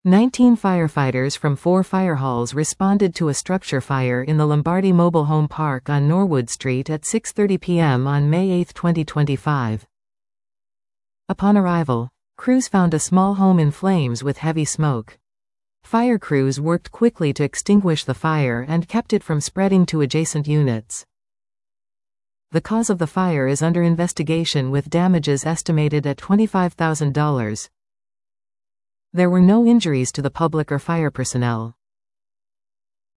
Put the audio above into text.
19 firefighters from 4 fire halls responded to a structure fire in the Lombardi Mobile Home Park on Norwood Street at 6:30 p.m. on May 8, 2025. Upon arrival, crews found a small home in flames with heavy smoke. Fire crews worked quickly to extinguish the fire and kept it from spreading to adjacent units. The cause of the fire is under investigation with damages estimated at $25,000. There were no injuries to the public or fire personnel.